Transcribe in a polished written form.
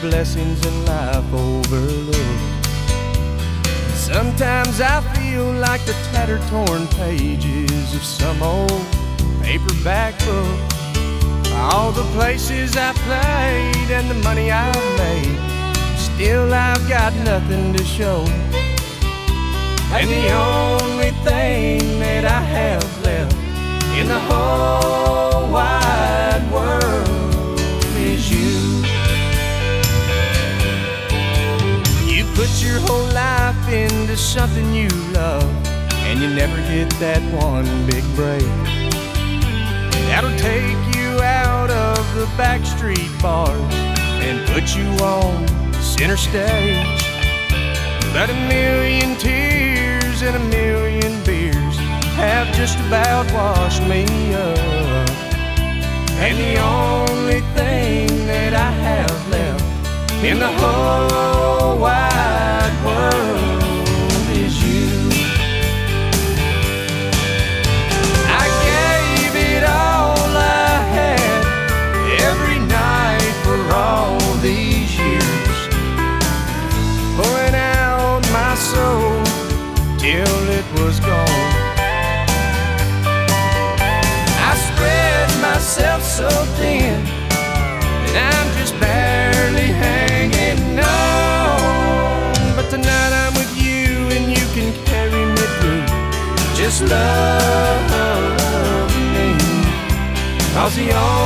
blessings in life overlooked. Sometimes I feel like the tattered, torn pages of some old paperback book. All the places I played and the money I've made, still I've got nothing to show. And the only thing that I have left in the whole wide world is you. You put your whole life into something you love, and you never get that one big break that'll take you out of the backstreet bars and put you on center stage. But a million tears and a million beers have just about washed me up. And the only thing that I have left in the whole wide world is you. I gave it all I had every night for all these years, pouring out my soul till it was gone. I spread myself so thin that I'm just barely hanging on. But tonight I'm with you and you can carry me through. Just love me, 'cause the